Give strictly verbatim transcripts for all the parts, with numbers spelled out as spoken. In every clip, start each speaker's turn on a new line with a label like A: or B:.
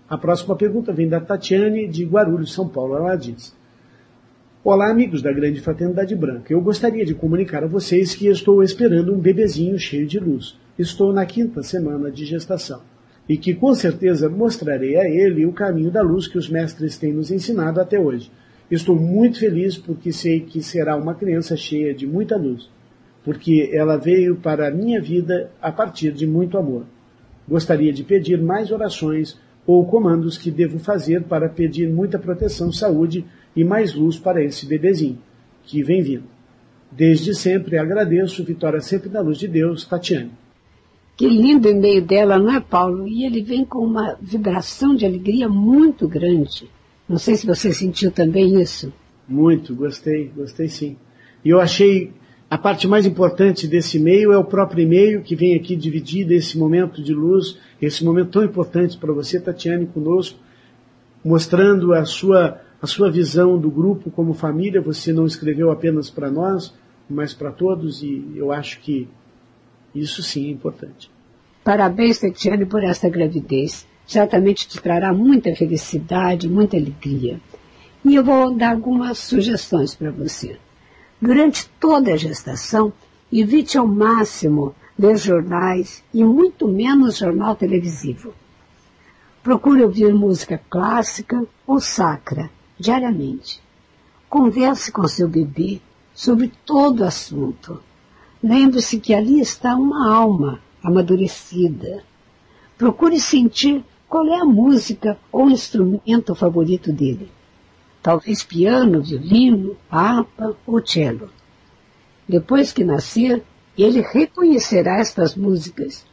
A: A próxima pergunta vem da Tatiane, de Guarulhos, São Paulo. Ela diz: olá, amigos da Grande Fraternidade Branca. Eu gostaria de comunicar a vocês que estou esperando um bebezinho cheio de luz. Estou na quinta semana de gestação. E que com certeza mostrarei a ele o caminho da luz que os mestres têm nos ensinado até hoje. Estou muito feliz porque sei que será uma criança cheia de muita luz, porque ela veio para a minha vida a partir de muito amor. Gostaria de pedir mais orações ou comandos que devo fazer para pedir muita proteção, saúde e mais luz para esse bebezinho que vem vindo. Desde sempre agradeço, vitória sempre na luz de Deus, Tatiane.
B: Que lindo e-mail dela, não é, Paulo? E ele vem com uma vibração de alegria muito grande. Não sei se você sentiu também isso.
A: Muito, gostei, gostei sim. E eu achei, a parte mais importante desse e-mail é o próprio e-mail que vem aqui dividir esse momento de luz, esse momento tão importante para você, Tatiane, conosco, mostrando a sua, a sua visão do grupo como família. Você não escreveu apenas para nós, mas para todos, e eu acho que isso sim é importante.
B: Parabéns, Tatiane, por essa gravidez. Certamente te trará muita felicidade, muita alegria. E eu vou dar algumas sugestões para você. Durante toda a gestação, evite ao máximo ler jornais e muito menos jornal televisivo. Procure ouvir música clássica ou sacra, diariamente. Converse com seu bebê sobre todo o assunto. Lembre-se que ali está uma alma amadurecida. Procure sentir qual é a música ou instrumento favorito dele. Talvez piano, violino, harpa ou cello. Depois que nascer, ele reconhecerá estas músicas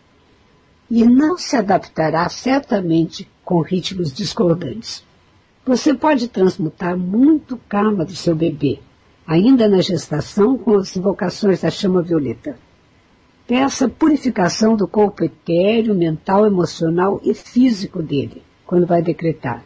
B: e não se adaptará certamente com ritmos discordantes. Você pode transmutar muito karma do seu bebê, ainda na gestação, com as invocações da chama violeta. Peça purificação do corpo etéreo, mental, emocional e físico dele, quando vai decretar.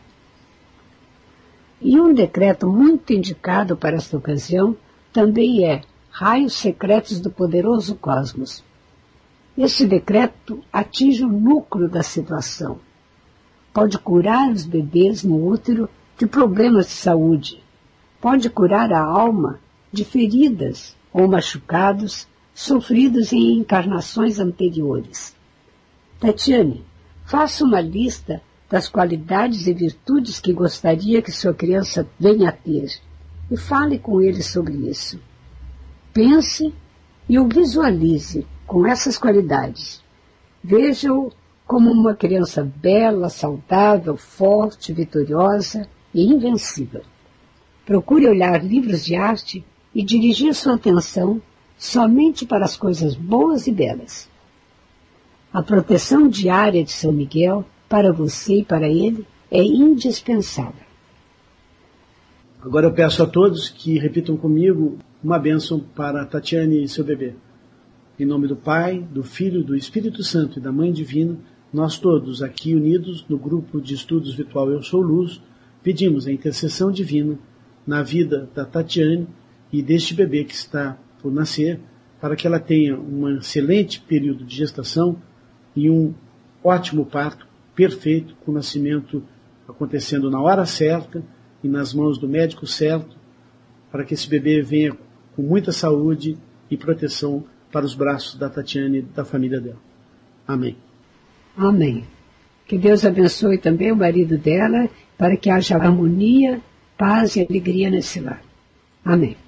B: E um decreto muito indicado para esta ocasião também é Raios Secretos do Poderoso Cosmos. Este decreto atinge o núcleo da situação. Pode curar os bebês no útero de problemas de saúde. Pode curar a alma de feridas ou machucados sofridos em encarnações anteriores. Tatiane, faça uma lista das qualidades e virtudes que gostaria que sua criança venha a ter e fale com ele sobre isso. Pense e o visualize com essas qualidades. Veja-o como uma criança bela, saudável, forte, vitoriosa e invencível. Procure olhar livros de arte e dirigir sua atenção somente para as coisas boas e belas. A proteção diária de São Miguel, para você e para ele, é indispensável.
A: Agora eu peço a todos que repitam comigo uma bênção para Tatiane e seu bebê. Em nome do Pai, do Filho, do Espírito Santo e da Mãe Divina, nós todos aqui unidos no grupo de estudos virtual Eu Sou Luz, pedimos a intercessão divina na vida da Tatiane e deste bebê que está por nascer, para que ela tenha um excelente período de gestação e um ótimo parto perfeito, com o nascimento acontecendo na hora certa e nas mãos do médico certo, para que esse bebê venha com muita saúde e proteção para os braços da Tatiane e da família dela. Amém.
B: Amém. Que Deus abençoe também o marido dela, para que haja harmonia, paz e alegria nesse lar. Amém.